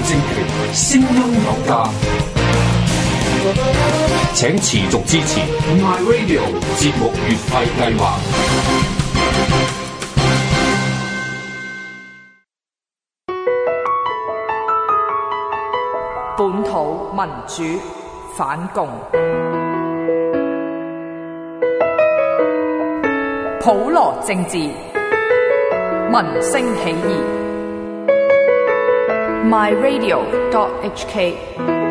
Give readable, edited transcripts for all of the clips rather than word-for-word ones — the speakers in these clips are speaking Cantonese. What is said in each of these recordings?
政權，聲音有價，請持續支持 My Radio 節目月費計劃。 本土民主反共，普羅政治，民聲起義。myradio.hk。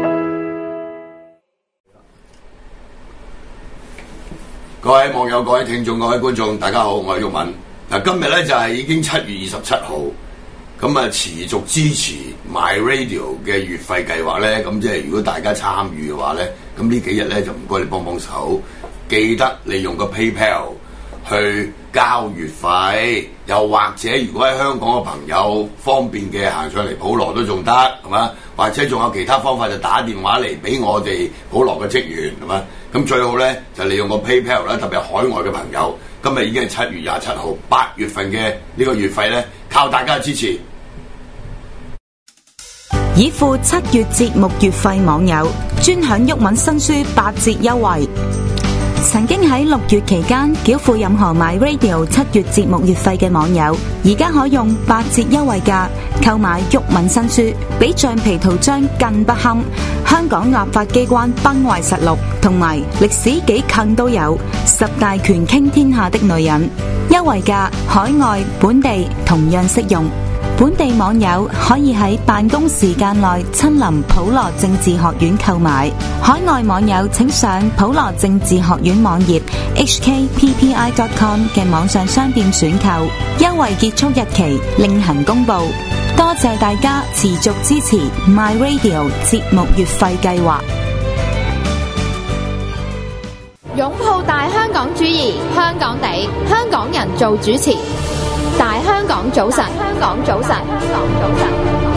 各位網友、各位聽眾、各位觀眾，大家好，我係毓民。嗱，今日咧就係已經7月27號，咁啊持續支持 My Radio 嘅月費計劃咧，咁即係如果大家參與嘅話咧，咁呢幾日咧就唔該你幫幫手，記得你用個 PayPal 去交月費，又或者如果喺香港嘅朋友方便嘅行上嚟普羅都仲得，係嘛？或者仲有其他方法就打電話嚟俾我哋普羅嘅職員，係嘛？咁最好咧就利用個 PayPal 啦，特別係海外嘅朋友。今日已經係7月27號，8月份嘅呢個月費咧，靠大家嘅支持。 已付7月節目月費網友專享毓民新書8折優惠。曾經喺6月期間繳付任何 My Radio 7月節目月費嘅網友，而家可用8折優惠價購買毓民新書，比橡皮圖章更不堪。香港立法機關崩壞實錄同埋歷史幾近都有10大權傾天下的女人，優惠價海外本地同樣適用。本地網友可以喺辦公時間內親臨普羅政治學院購買，海外網友請上普羅政治學院網頁 hkppi.com 嘅網上商店選購，優惠結束日期另行公布。多謝大家持續支持 My Radio 節目月費計劃。 擁抱大香港主義，香港地，香港人做主持。大香港早晨，香港早晨，香港早晨。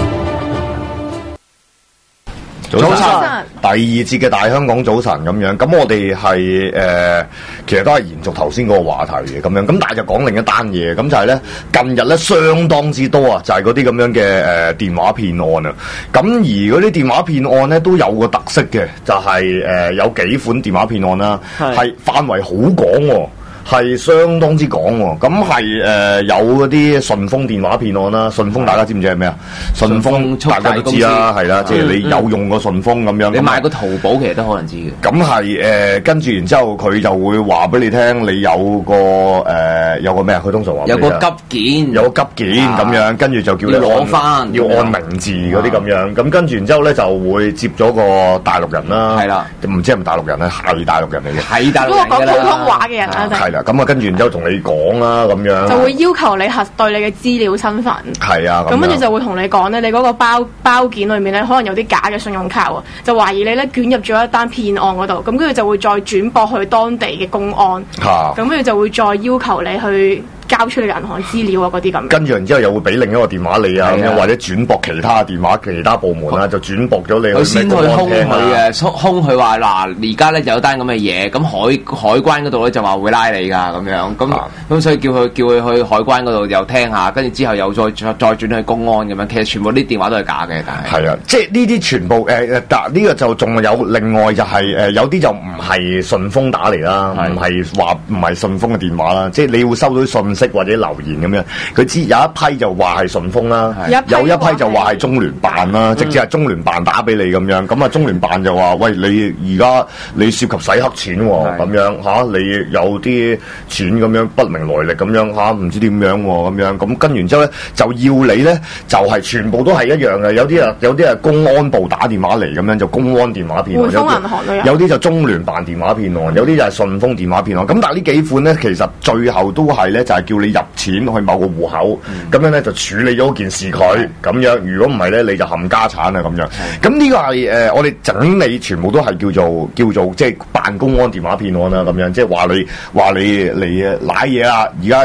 早晨，第二節嘅大香港早晨咁樣，咁我哋係其實都係延續頭先嗰個話題嘅咁樣，咁但係就講另一單嘢，咁就係咧近日咧相當之多啊，就係嗰啲咁樣嘅電話騙案啊，咁而嗰啲電話騙案咧都有個特色嘅，就係有幾款電話騙案啦，係範圍好廣喎。係相當之廣喎，咁係有嗰啲順豐電話騙案啦。順豐大家知唔知係咩啊？順豐大家都知啦，係啦，即係你有用過順豐咁樣。 你買個淘寶其實都可能知嘅。 咁係跟住然之後佢就會話俾你聽，你有個咩啊？佢通常話有個急件， 咁樣，跟住就叫你攞翻， 要按名字嗰啲咁樣。咁跟住然之後咧就會接咗個大陸人啦。 係啦， 唔知係咪大陸人咧？係大陸人嚟嘅。 係大陸人㗎啦。 嗰個講普通話嘅人啊， 咁啊，跟住然之後同你講啦，咁樣就會要求你核對你嘅資料身份。 係啊， 咁跟住就會同你講咧，你嗰個包件裏面咧，可能有啲假嘅信用卡啊，就懷疑你咧捲入咗一單騙案嗰度，咁跟住就會再轉駁去當地嘅公安。咁跟住就會再要求你去交出你嘅銀行資料啊，嗰啲咁。跟住然之後又會俾另一個電話你啊，咁樣或者轉駁其他電話、其他部門啊，就轉駁咗你。 佢先去兇佢嘅，兇佢話嗱，而家咧有單咁嘅嘢，咁海關嗰度咧就話會拉你㗎咁樣，咁所以叫佢去海關嗰度又聽下，跟住之後又再轉去公安咁樣。其實全部啲電話都係假嘅，但係係啊，即係呢啲全部呢個就仲有另外就係有啲就唔係順豐打嚟啦，唔係順豐嘅電話啦，即係你會收到啲信息或者留言咁樣，佢知有一批就話係順豐啦，有一批就話係中聯辦啦，直接係中聯辦打俾你咁樣，咁啊中聯辦就話喂，你而家你涉及洗黑錢喎，咁樣嚇，你有啲錢咁樣不明來歷咁樣嚇，唔知點樣喎咁樣，咁跟完之後咧就要你咧就係全部都係一樣嘅，有啲係公安部打電話嚟咁樣就公安電話騙案，有啲就中聯辦電話騙案，有啲就係順豐電話騙案，咁但係呢幾款咧其實最後都係咧就係叫你入錢去某個戶口，咁樣咧就處理咗件事佢咁樣，如果唔係咧你就冚家產啊咁樣。咁呢個係我哋整理全部都係叫做即係辦公安電話騙案啦咁樣，即係話你嚟瀨嘢啦，而家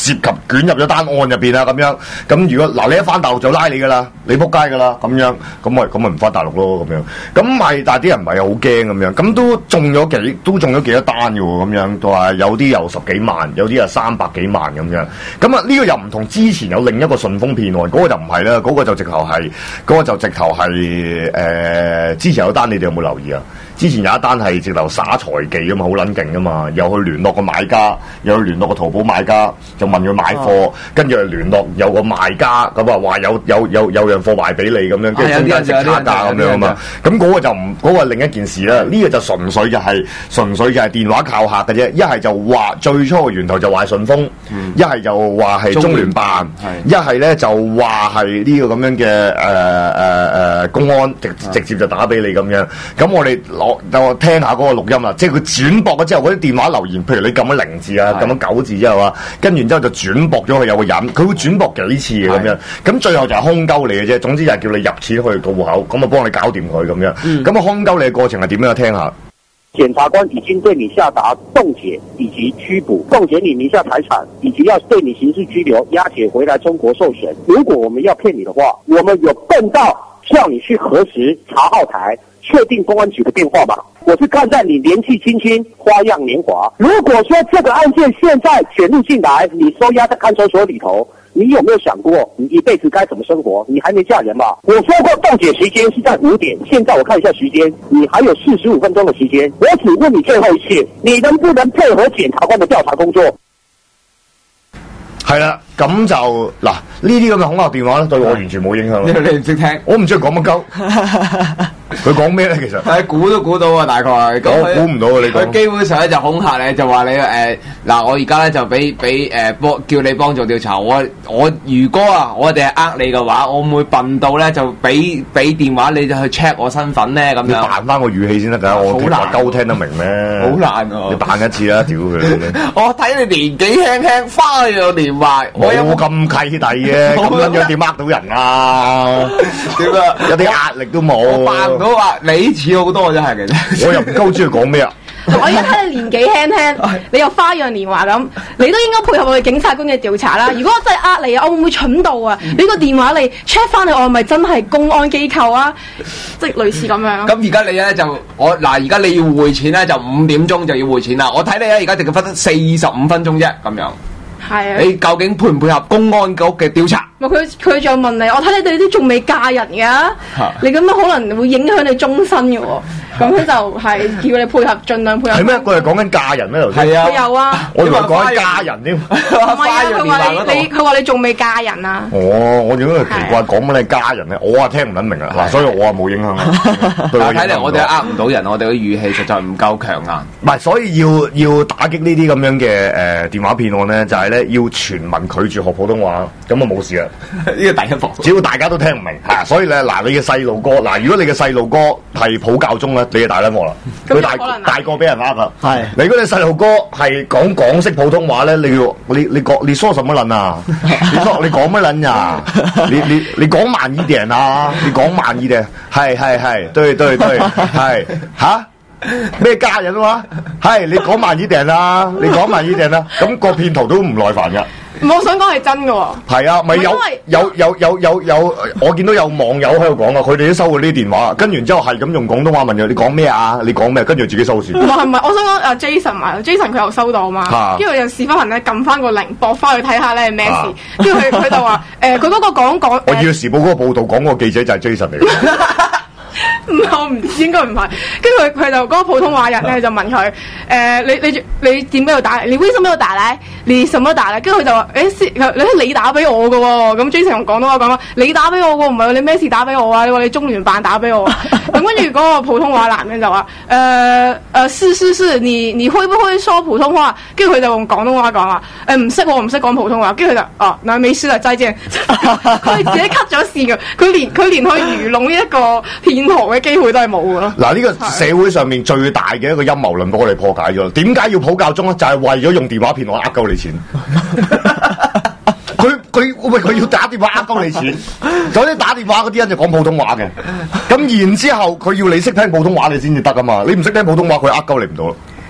涉及捲入咗單案入邊啊咁樣。咁如果嗱你一翻大陸就拉你噶啦，你仆街噶啦咁樣，咁咪唔翻大陸咯咁樣。咁咪但係啲人唔係好驚咁樣，咁都中咗幾多單嘅喎咁樣，都話有啲有10幾萬，有啲有300幾萬咁樣。咁啊呢個又唔同之前有另一個順豐騙案，嗰個就唔係啦，嗰個就直頭係之前有單你哋有冇留意啊？之前有一單係直頭耍財技啊嘛，好撚勁啊嘛，又去聯絡個買家，又去聯絡個淘寶買家，就問佢買貨，跟住又聯絡有個賣家，咁啊話有樣貨賣俾你咁樣，跟住中間食差價咁樣啊嘛，咁嗰個就唔嗰個係另一件事啦。呢個就純粹就係電話靠客嘅啫，一係就話最初嘅源頭就話係順豐，一係就話係中聯辦，一係咧就話係呢個咁樣嘅公安直接就打俾你咁樣。咁我哋我聽下嗰個錄音啦，即係佢轉駁咗之後，嗰啲電話留言，譬如你撳咗0字啊，撳咗9字之後啊，跟住然之後就轉駁咗佢有個人，佢會轉駁幾次嘅咁樣，咁最後就係空鳩你嘅啫。總之就係叫你入錢去個戶口，咁啊幫你搞掂佢咁樣。咁啊空鳩你嘅過程係點樣？聽下。 檢察官已經對你下達凍結以及拘捕，凍結你名下財產，以及要對你刑事拘留，押解回來中國受審。如果我們要騙你的話，我們有笨到叫你去核實查號台，確定公安局的電話吧。我是看在你年紀輕輕，花樣年華。如果說這個案件現在捲入進來，你收押在看守所裏頭，你有沒有想過你一輩子該怎麼生活？你還沒嫁人吧？我說過凍結時間是在5點，現在我看一下時間，你還有45分鐘的時間。我只問你最後一次，你能不能配合檢察官的調查工作？ 係啦，咁就嗱呢啲咁嘅恐嚇電話咧，對我完全冇影響。 你唔識聽， 我唔知佢講乜鳩。佢講咩咧？其實係估都估到啊，大概。 我估唔到啊！你講。 佢基本上咧就恐嚇你，就話你嗱，我而家咧就俾叫你幫助調查。我如果啊，我哋係呃你嘅話，我唔會笨到咧就俾電話你就去 check 我身份咧咁樣。你扮翻個語氣先得㗎，我話鳩聽得明咩？ 好難喎！ 你扮一次啦，屌佢！ 我睇你年紀輕輕，花樣年華，我有冇咁契弟嘅？咁樣點呃到人啊？ 點啊？ 有啲壓力都冇。 扮到話你似好多真係嘅， 我又唔鳩知佢講咩啊！ 我而家睇你年紀輕輕，你又花樣年華咁，你都應該配合我哋警察官嘅調查啦。如果我真係呃你啊，我會唔會蠢到啊？你個電話你 check 翻你，我係咪真係公安機構啊？即係類似咁樣。 咁而家你咧就而家你要匯錢咧，就5點鐘就要匯錢啦。我睇你咧而家淨係分45分鐘啫，咁樣。 係啊。你究竟配唔配合公安局嘅調查？ 佢就問你，我睇你哋啲仲未嫁人㗎，你咁樣可能會影響你終身嘅喎。咁佢就係叫你配合，盡量配合。 係咩？佢係講緊嫁人咩？頭先。 係啊。 佢有啊。 我以為講緊嫁人添。 唔係啊，佢話你仲未嫁人啊。 哦，我覺得奇怪，講緊你嫁人咧，我聽唔撚明啊。嗱，所以我冇影響。 睇嚟我哋呃唔到人，我哋嘅語氣實在唔夠強硬。 唔係，所以要打擊呢啲咁樣嘅電話騙案咧，就係咧要全民拒絕學普通話，咁啊冇事啦。 呢個第一步。 只要大家都聽唔明嚇，所以咧嗱，你嘅細路哥嗱，如果你嘅細路哥係普教中咧，你就大撚鑊啦。佢大個俾人呃啦。係。你如果你細路哥係講港式普通話咧，你說什麼撚啊？你講乜撚呀？你講慢一點啊！你講慢一點，係，對，係嚇咩家人話？係你講慢一點啦，你講慢一點啦。咁個騙徒都唔耐煩㗎。 我想講係真嘅喎。係啊，咪有，我見到有網友喺度講啊，佢哋都收過呢啲電話，跟住然之後係咁用廣東話問佢：你講咩啊？你講咩？跟住自己收線。唔係， 我想講阿 Jason 佢又收到嘛，跟住又屎忽痕咧撳翻個鈴，駁翻去睇下咧係咩事，跟住佢就話佢嗰個講我以為時報嗰個報導講個記者就係 Jason 嚟嘅。 我唔知，應該唔係。跟住佢就嗰個普通話人咧就問佢你點解要打嚟？你為什麼要打嚟？你什麼打嚟？跟住佢就話你打俾我嘅喎。咁 Jason 用廣東話講話，你打俾我喎，唔係你咩事打俾我啊？你話你中聯辦打俾我。咁跟住嗰個普通話男人就話是，你會不會說普通話？跟住佢就用廣東話講話唔識講普通話。跟住佢就嗱沒事啦，再見。佢自己 cut 咗線嘅，佢連去愚弄呢一個騙徒嘅機會都係冇嘅咯。嗱，呢個社會上面最大嘅一個陰謀論，俾我哋破解咗。點解要普教中咧？就係為咗用電話騙我呃鳩你錢。佢要打電話呃鳩你錢，嗰啲打電話嗰啲人就講普通話嘅。咁然之後佢要你識聽普通話你先至得噶嘛。你唔識聽普通話，佢呃鳩你唔到。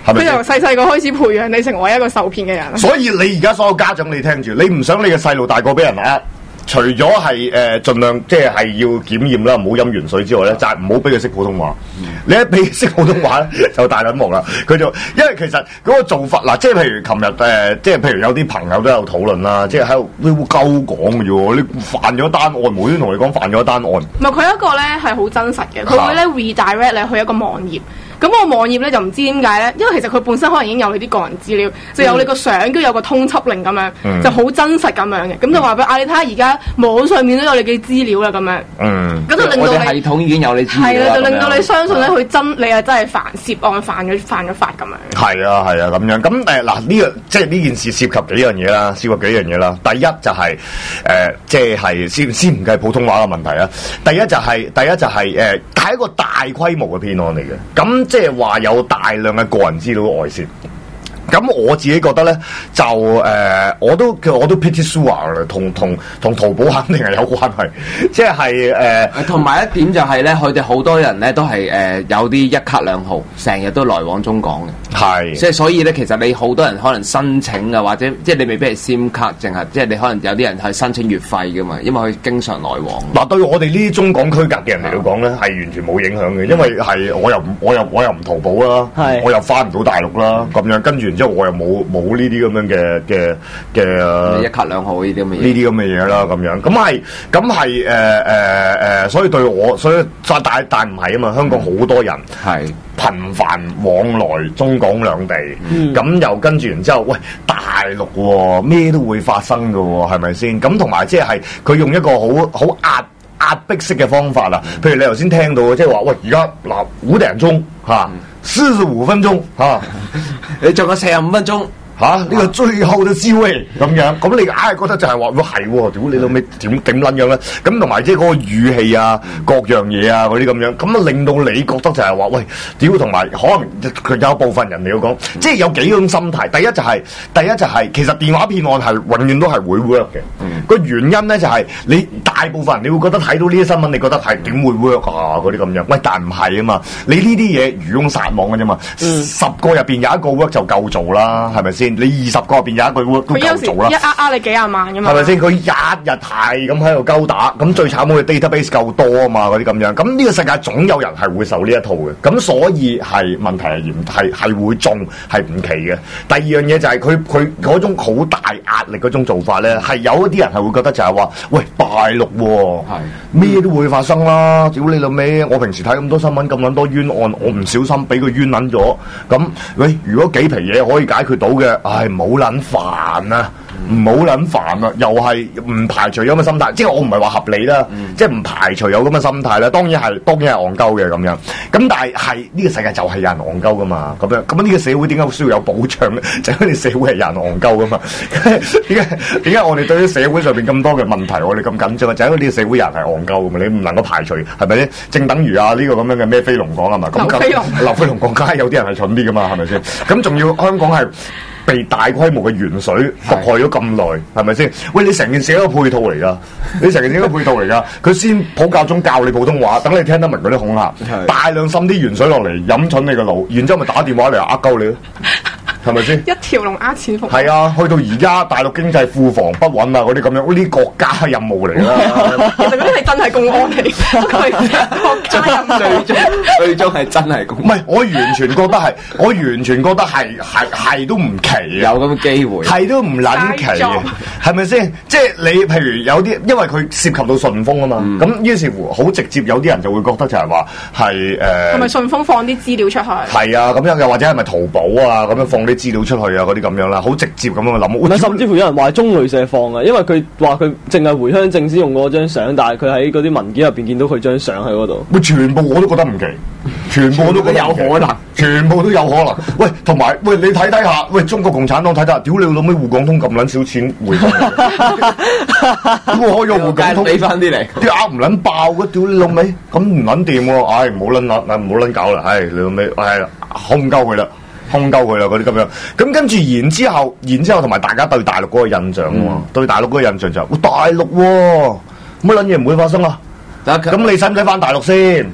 係咪？ 佢由細細個開始培養你成為一個受騙嘅人。 所以你而家所有家長你聽住，你唔想你嘅細路大個俾人呃？除咗係盡量即係要檢驗啦，唔好飲完水之外咧，就係唔好俾佢識普通話。你一俾識普通話咧，就大撚鑊啦。佢就因為其實嗰個做法嗱，即係譬如琴日即係譬如有啲朋友都有討論啦，即係喺度你會鳩講嘅啫喎，你犯咗單案，無端同你講犯咗單案。 唔係佢一個咧係好真實嘅，佢會咧 redirect 你去一個網頁。咁個網頁咧就唔知點解咧，因為其實佢本身可能已經有你啲個人資料，就有你個相，跟住有個通緝令咁樣，就好真實咁樣嘅。咁就話俾你睇下，而家網上面都有你嘅資料啦，咁樣。咁就令到你系統已經有你資料啦。 係啦，就令到你相信咧，佢你係真係涉案犯咗法咁樣。 係啊咁樣。咁嗱呢個即係呢件事涉及幾樣嘢啦，涉及幾樣嘢啦。第一就係即係先唔計普通話嘅問題啊。第一就係係一個大規模嘅騙案嚟嘅。咁即係話有大量嘅個人資料外泄。咁我自己覺得咧，就我都 pretty sure 啦，同淘寶肯定係有關係，即係同埋一點就係咧，佢哋好多人咧都係有啲一卡兩號，成日都來往中港嘅，係，即係所以咧，其實你好多人可能申請啊，或者即係你未必係 SIM 卡，淨係即係你可能有啲人係申請月費噶嘛，因為佢經常來往。嗱，對我哋呢啲中港區隔嘅人嚟到講咧，係完全冇影響嘅，因為係我又唔淘寶啦，我又翻唔到大陸啦，咁樣跟住。之後我又冇呢啲咁樣嘅一卡兩號呢啲咁嘅嘢， 呢啲咁嘅嘢啦，咁係所以對我，所以但唔係啊嘛，香港好多人係頻繁往來中港兩地，咁又跟住然之後，喂大陸喎，咩都會發生㗎喎，係咪先？咁同埋即係佢用一個好壓迫式嘅方法啦，譬如你頭先聽到即係話，喂而家嗱5點鐘嚇45分鐘嚇， 你仲有45分鐘。 呢個最後嘅智慧咁樣，咁你硬係覺得就係話，係喎，屌你老味點撚樣咧？咁同埋即係嗰個語氣啊，各樣嘢啊嗰啲咁樣，咁啊令到你覺得就係話，喂，屌同埋可能佢有部分人你要講，即係有幾種心態。第一就係其實電話騙案係永遠都係會 work 嘅。個原因咧就係你大部分人你會覺得睇到呢啲新聞，你覺得係點會 work 啊嗰啲咁樣？喂，但唔係啊嘛，你呢啲嘢漁翁撒網嘅啫嘛，10個入邊有一個 work 就夠做啦，係咪先？你20個入邊有一個都夠做啦， 一呃你幾廿萬㗎嘛， 係咪先？佢日係咁喺度勾打，咁最慘佢 database 夠多啊嘛，嗰啲咁樣。咁呢個世界總有人係會受呢一套嘅，咁所以係問題係會中係唔奇嘅。第二樣嘢就係佢嗰種好大壓力嗰種做法咧，係有一啲人係會覺得就係話，喂大陸喎，咩都會發生啦，屌你老味！我平時睇咁多新聞咁撚多冤案，我唔小心俾佢冤撚咗，咁喂如果幾皮嘢可以解決到嘅，唉冇撚煩啊！唔好撚煩啊！又係唔排除有咁嘅心態，即係我唔係話合理啦，即係唔排除有咁嘅心態啦。當然係戇鳩嘅咁樣。咁但係呢個世界就係有人戇鳩噶嘛，咁樣呢個社會點解需要有保障咧？就係因為社會係有人戇鳩噶嘛。點解我哋對於社會上邊咁多嘅問題我哋咁緊張啊？就係因為呢個社會人係戇鳩噶嘛，你唔能夠排除係咪咧？正等於呢個咁樣嘅咩飛龍講啊嘛。劉飛龍講梗係有啲人係蠢啲噶嘛，係咪先？咁仲要香港係被大規模嘅鉛水毒害咗咁耐，係咪先？喂，你成件事一個配套嚟㗎，佢先普教中教你普通話，等你聽得明嗰啲恐嚇，大量滲啲鉛水落嚟，飲蠢你個腦，然之後咪打電話嚟呃鳩你咯。係咪先？一條龍呃錢服務。 係啊，去到而家大陸經濟庫房不穩啊，嗰啲咁樣，嗰啲國家任務嚟啦。 其實嗰啲係真係公安嚟，國家任務。 最終係真係公安。 唔係，我完全覺得係都唔奇， 有咁嘅機會， 係都唔撚奇嘅，係咪先？即係你譬如有啲，因為佢涉及到順豐啊嘛，咁於是乎好直接，有啲人就會覺得就係話係係咪順豐放啲資料出去？ 係啊，咁樣又或者係咪淘寶啊咁樣放啲資料出去啊嗰啲咁樣啦，好直接咁樣諗。 甚至乎有人話中旅社放啊，因為佢話佢淨係回鄉證先用嗰張相，但係佢喺嗰啲文件入邊見到佢張相喺嗰度。 全部我都覺得唔奇，全部我都覺得有可能，全部都有可能。喂，同埋喂，你睇下，喂，中國共產黨睇下，屌你老味，滬港通咁撚少錢回翻嚟，點會開咗滬港通俾翻啲嚟？ 啲額唔撚爆嘅，屌你老味，咁唔撚掂喎！唉，唔好撚搞啦，唉，你老味，係啦，空鳩佢啦嗰啲咁樣。咁跟住然之後同埋大家對大陸嗰個印象喎，對大陸嗰個印象就係，大陸喎，乜撚嘢唔會發生啊？咁你使唔使翻大陸先？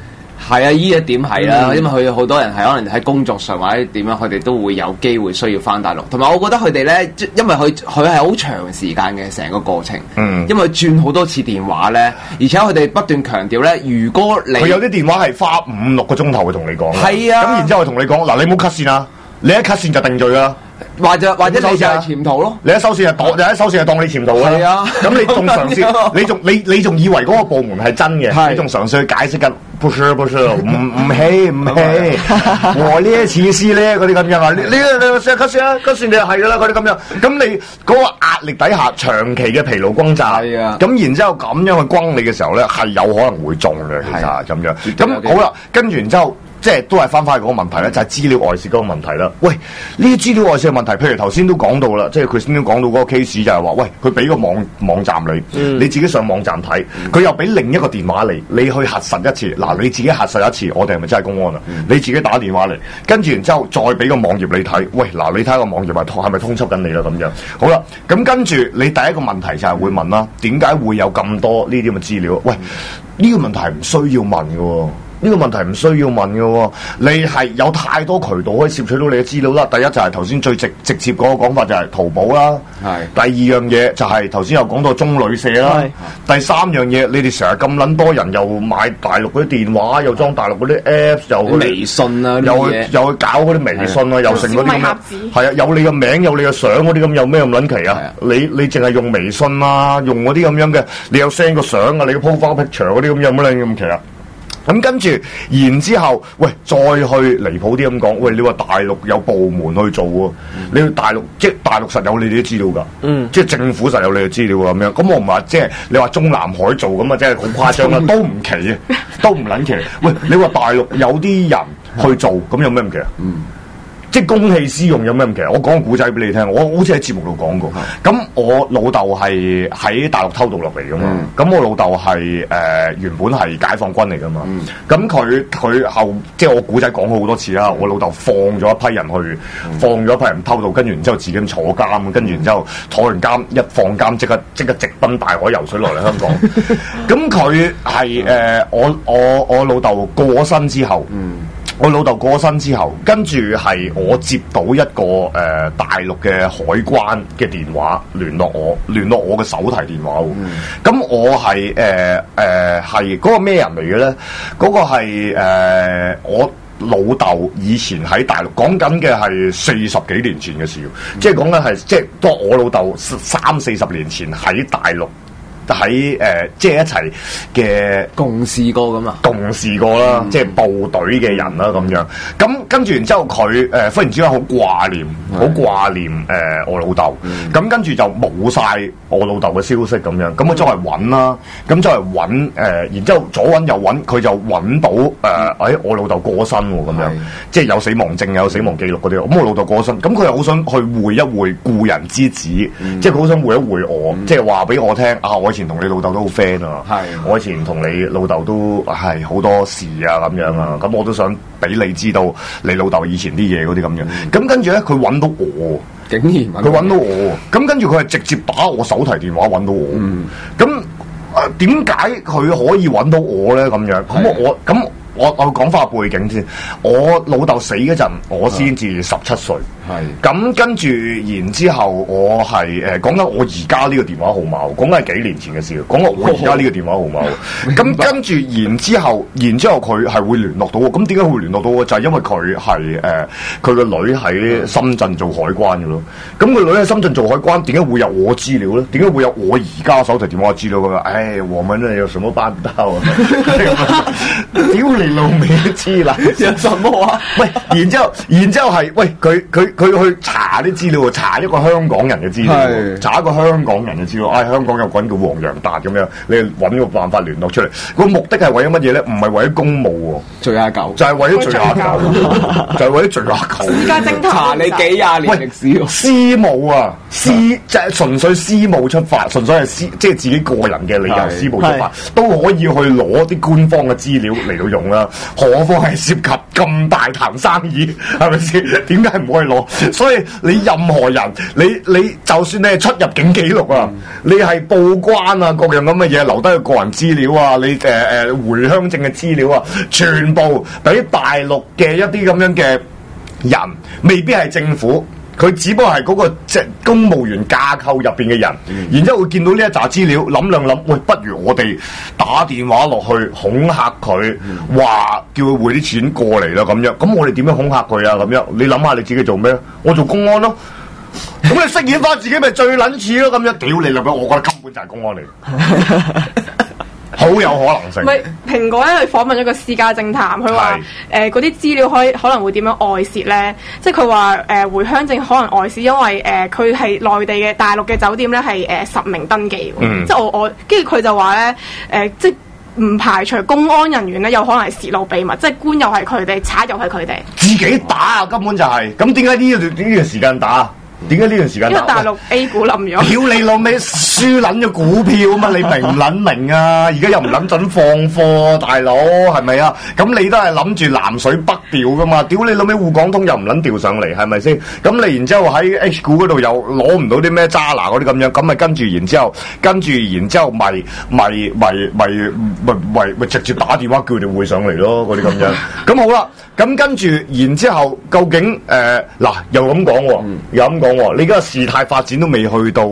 係啊，呢一點係啦，因為佢好多人係可能喺工作上或者點樣，佢哋都會有機會需要翻大陸。同埋我覺得佢哋咧，因為佢係好長時間嘅成個過程，因為轉好多次電話咧，而且佢哋不斷強調咧，如果你佢有啲電話係花5-6個鐘頭去同你講， 係啊， 咁然之後同你講嗱，你唔好 cut 線啊，你一 cut 線就定罪啦。 或者你就係潛逃咯， 你一收線就當你潛逃啦。係啊，咁你仲嘗試，你仲以為嗰個部門係真嘅，你仲嘗試去解釋緊，不是，唔係，我呢一次試咧嗰啲咁樣啊，你 cut 線啊，cut 線你係噶啦，嗰啲咁樣，咁你嗰個壓力底下長期嘅疲勞轟炸，係啊，咁然之後咁樣去轟你嘅時候咧，係有可能會中嘅，其實咁樣。咁好啦，跟住然之後。即係都係翻返去嗰個問題咧，就係資料外泄嗰個問題啦。喂，呢啲資料外泄嘅問題，譬如頭先都講到啦，即係佢先都講到嗰個 case 就係話，喂，佢俾個網站你自己上網站睇，佢又俾另一個電話你去核實一次。嗱，你自己核實一次，我哋係咪真係公安啊？你自己打電話嚟，跟住然之後再俾個網頁你睇。喂，嗱，你睇個網頁係咪通緝緊你啦？咁樣好啦，咁跟住你第一個問題就係會問啦，點解會有咁多呢啲咁嘅資料？喂，呢個問題唔需要問嘅喎。呢個問題唔需要問嘅喎，你係有太多渠道可以攝取到你嘅資料啦。第一就係頭先最直接嗰個講法就係淘寶啦，第二樣嘢就係頭先又講到中旅社啦，第三樣嘢你哋成日咁撚多人又買大陸嗰啲電話，又裝大陸嗰啲 Apps， 又微信啊， 又去搞嗰啲微信啊，又成嗰啲咁樣，係啊，有你嘅名，有你嘅相嗰啲咁，有咩咁撚奇啊？你淨係用微信啊，用嗰啲咁樣嘅，你有 send 個相啊，你嘅 profile picture 嗰啲咁，有乜撚咁奇啊？咁跟住，然之後，喂，再去離譜啲咁講，喂，你話大陸有部門去做喎，你去大陸即係大陸實有你哋啲資料㗎，即係政府實有你嘅資料咁樣。咁我唔係即係你話中南海做咁啊，即係好誇張啦，都唔奇啊，都唔撚奇。喂，你話大陸有啲人去做，咁有咩唔奇啊？即係公器私用有咩唔奇？我講個古仔俾你聽，我好似喺節目度講過。咁我老豆係喺大陸偷渡落嚟噶嘛。咁我老豆係原本係解放軍嚟噶嘛。咁佢後即係我古仔講過好多次啦。我老豆放咗一批人去，放咗一批人偷渡，跟住然之後自己坐監，跟住然之後坐完監一放監即刻直奔大海游水落嚟香港。咁佢係我老豆過咗身之後。我老豆過身之後，跟住係我接到一個大陸嘅海關嘅電話聯絡我嘅手提電話喎。咁我係係嗰個咩人嚟嘅咧？嗰個係我老豆以前喺大陸，講緊嘅係40幾年前嘅事，即係講緊係即係當我老豆30-40年前喺大陸。喺即係一齊嘅共事過咁啊， 共事過啦，即係部隊嘅人啦咁樣。咁跟住然之後佢忽然之間好掛念我老豆。咁跟住就冇晒我老豆嘅消息咁樣。咁我周圍揾啦，咁周圍揾然之後左揾右揾，佢就揾到我老豆過身喎咁樣，即係有死亡證有死亡記錄嗰啲。咁我老豆過身，咁佢又好想去會一會故人之子，即係佢好想會一會我，即係話俾我聽啊！我以前同你老豆都好 friend 啊，我以前同你老豆都係好多事啊咁樣啊，咁我都想俾你知道你老豆以前啲嘢嗰啲咁樣。咁跟住咧，佢揾到我， 竟然佢揾到我，咁跟住佢係直接打我手提電話揾到我。咁點解佢可以揾到我咧？咁樣咁我講翻個背景先。我老豆死嗰陣，我先至17歲。咁跟住，然之後我係講緊我而家呢個電話號碼，講緊係幾年前嘅事。講緊我而家呢個電話號碼。咁跟住，然之後佢係會聯絡到我。咁點解會聯絡到我？就係因為佢係佢個女喺深圳做海關嘅咯。咁佢女喺深圳做海關，點解會有我資料咧？點解會有我而家手提電話資料咁啊？唉，我們呢有什麼辦不到啊？屌你老味黐啦！有什麼啊？喂，然之後係喂佢去查啲資料，查一個香港人嘅資料，查一個香港人嘅資料。香港有個人叫黃洋達咁樣，你揾個辦法聯絡出嚟。個目的係為咗乜嘢咧？唔係為咗公務喎， 罪下狗， 就係為咗罪下狗，就係為咗罪下狗。 私家偵探查你幾廿年歷史喎， 私務啊，就係純粹私務出發，純粹係即係自己個人嘅理由，私務出發都可以去攞啲官方嘅資料嚟到用啦。何況係涉及咁大壇生意，係咪先？點解唔可以攞喎。所以你任何人，你就算你係出入境記錄啊，你係報關啊，各樣咁嘅嘢留低個個人資料啊，你回鄉證嘅資料啊，全部俾大陸嘅一啲咁樣嘅人，未必係政府。佢只不過係嗰個即係公務員架構入邊嘅人，然之後會見到呢一紮資料，諗兩諗，喂，不如我哋打電話落去恐嚇佢，話叫佢匯啲錢過嚟啦咁樣。咁我哋點樣恐嚇佢啊？咁樣你諗下你自己做咩？我做公安咯。咁你飾演翻自己咪最撚似咯？咁樣屌你啦！我覺得根本就係公安嚟。好有可能性。 唔係蘋果咧，佢訪問咗個私家偵探，佢話嗰啲資料可能會點樣外泄咧？即係佢話回鄉證可能外泄，因為佢係內地嘅大陸嘅酒店咧係實名登記。即係我跟住佢就話咧即係唔排除公安人員咧有可能係泄露秘密，即係官又係佢哋，賊又係佢哋。自己打啊，根本就係。咁點解呢段時間打？點解呢段時間？ 因為大陸 A 股冧咗。 屌你老味，輸撚咗股票啊嘛！你明唔撚明啊？而家又唔撚準放貨，大佬係咪啊？咁你都係諗住南水北調噶嘛？屌你老味，滬港通又唔撚調上嚟，係咪先？咁你然之後喺 H 股嗰度又攞唔到啲咩渣拿嗰啲咁樣，咁咪跟住然之後咪直接打電話叫佢哋匯上嚟咯，嗰啲咁樣。咁好啦，咁跟住然之後究竟嗱又咁講喎，又咁講。你而家事態發展都未去到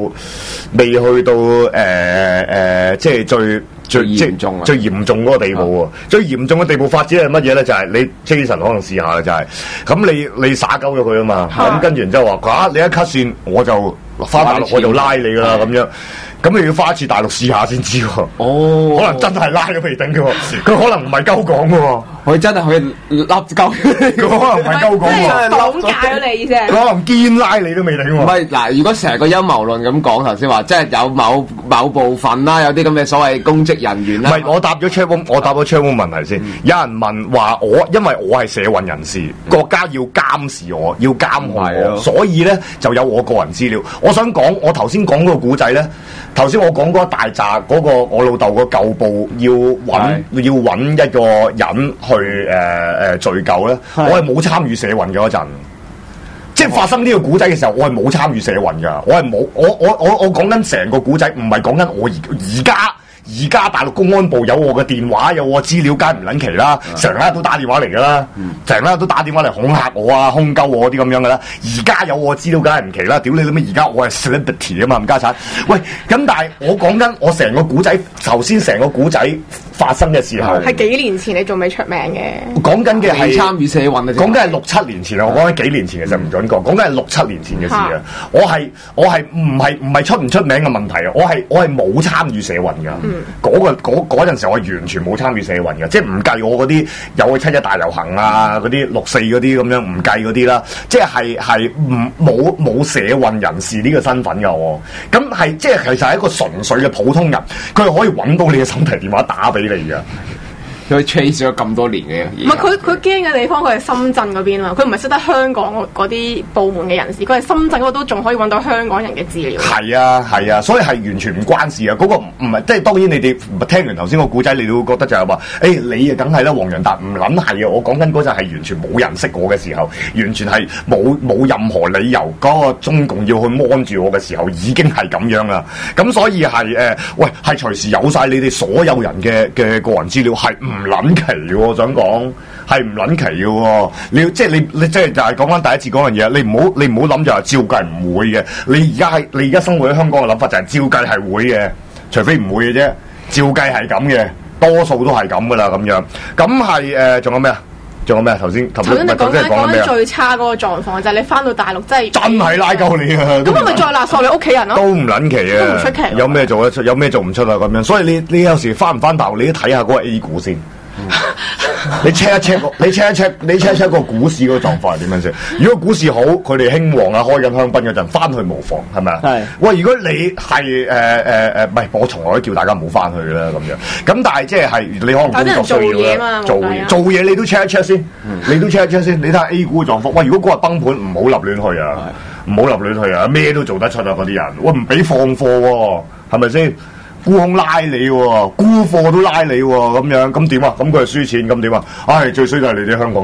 即係最嚴重嗰個地步喎。最嚴重嘅地步發展係乜嘢咧？就係你 Jason 可能試下啦，就係咁你耍鳩咗佢啊嘛。咁跟住然之後話你一 cut 線我就翻大陸我就拉你噶啦咁樣。咁你要花一次大陸試下先知喎。哦，可能真係拉咗未定嘅喎，佢可能唔係鳩講嘅喎，佢真係可以笠鳩，佢可能唔係鳩講喎， 綁架咗你啫。 可能堅拉你都未定喎。 唔係嗱，如果成個陰謀論咁講頭先話，即係有某部分啦，有啲咁嘅所謂公職人員啦。 唔係，我答咗 Chatroom 問題先。有人問話因為我係社運人士，國家要監視我，要監控我，所以咧就有我個人資料。我想講，我頭先講嗰個古仔咧。頭先我講嗰一大紮嗰個我老豆個舊部要揾一個人去敘舊咧，我係冇參與社運嘅嗰陣，即係發生呢個古仔嘅時候，我係冇參與社運㗎，我係冇我講緊成個古仔，唔係講緊我而家大陸公安部有我嘅電話，有我資料，梗係唔撚奇啦，成日都打電話嚟㗎啦，成日都打電話嚟恐嚇我啊、兇鳩我啲咁樣㗎啦。而家有我資料，梗係唔奇啦。屌你老味，而家我係 celebrity 啊嘛，唔家產。喂，咁但係我講緊我成個古仔，頭先成個古仔發生嘅時候， 係幾年前你仲未出名嘅。 講緊嘅係參與社運啊， 講緊係6-7年前啊，我講緊幾年前其實唔準講緊係6-7年前嘅事啊。我係唔係出唔出名嘅問題啊，我係冇參與社運㗎。嗰陣時我係完全冇參與社運嘅，即係唔計我嗰啲有去7·1大遊行啊，嗰啲6·4嗰啲咁樣唔計嗰啲啦，即係冇社運人士呢個身份㗎喎。咁係即係其實係一個純粹嘅普通人，佢係可以揾到你嘅手提電話打俾你㗎。 佢 chase 咗咁多年嘅， 唔係佢驚嘅地方，佢係深圳嗰邊嘛，佢唔係識得香港嗰啲部門嘅人士，佢係深圳嗰度都仲可以揾到香港人嘅資料。 係啊，所以係完全唔關事啊！嗰個唔係即係當然你哋聽完頭先個故仔，你都會覺得就係話，你啊梗係啦，黃洋達唔撚係啊！我講緊嗰陣係完全冇人識我嘅時候，完全係冇任何理由嗰個中共要去摸住我嘅時候，已經係咁樣啦。咁所以係係隨時有晒你哋所有人嘅個人資料，係唔撚奇嘅，我想講係唔撚奇嘅。你即係就係講翻第一次嗰樣嘢，你唔好諗就係照計唔會嘅。你而家生活喺香港嘅諗法就係照計係會嘅，除非唔會嘅啫。照計係咁嘅，多數都係咁噶啦咁樣。咁係仲有咩啊？仲有咩？頭先你講緊最差嗰個狀況就係你翻到大陸真係拉鳩你啊！ 咁係咪再勒索你屋企人咯？ 都唔撚奇啊！ 都唔出奇。 有咩做得出？有咩做唔出啊？咁樣，所以你有時翻唔翻大陸，你都睇下嗰個 A 股先。你 check 一 check 個股市嗰個狀況係點樣先？如果股市好，佢哋興旺啊，開緊香檳嗰陣，翻去無妨，係咪啊？係。喂，如果你係唔係，我從來都叫大家唔好翻去啦咁樣。咁但係即係你可能工作需要啦，做嘢你都 check 一 check 先，你都 check 一 check 先。你睇下 A 股嘅狀況。喂，如果嗰日崩盤，唔好立亂去啊，唔好立亂去啊，咩都做得出啊嗰啲人。喂，唔俾放貨喎，係咪先？沽空拉你喎，沽貨都拉你喎，咁樣咁點啊？咁佢係輸錢，咁點啊？最衰就係你啲香港人，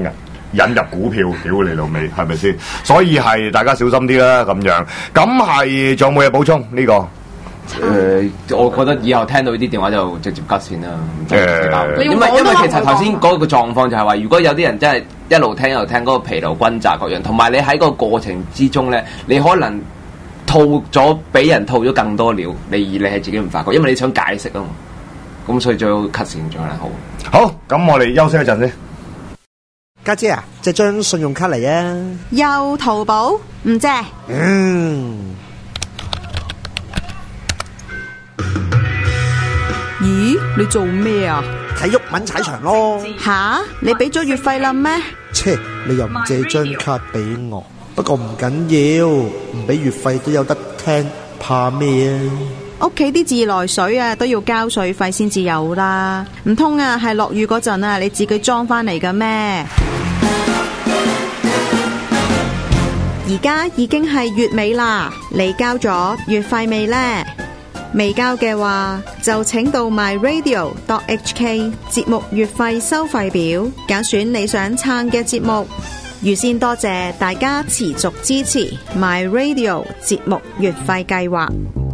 引入股票，屌你老味，係咪先？所以係大家小心啲啦，咁樣。咁係仲有冇嘢補充呢個？ 我覺得以後聽到呢啲電話就直接 cut 線啦。因為其實頭先嗰個狀況就係話，如果有啲人真係一路聽嗰個疲勞轟炸各樣，同埋你喺個過程之中咧，你可能俾人套咗更多料，而你係自己唔發覺，因為你想解釋啊嘛。咁所以最好 cut 線咗啦。 好，咁我哋休息一陣先。 家姐啊，借張信用卡嚟啊！ 又淘寶唔借。 咦，你做咩啊？ 睇郁文踩場咯。 吓，你俾咗月費啦咩？ 切，你又唔借張卡俾我？不過唔緊要，唔俾月費都有得聽，怕咩啊？ 屋企啲自來水啊都要交水費先至有啦，唔通啊係落雨嗰陣啊你自己裝翻嚟嘅咩？而家已經係月尾啦，你交咗月費未呢？未交嘅話就請到 myradio.hk 節目月費收費表揀選你想撐嘅節目。預先多謝大家持續支持 myradio 節目月費計劃。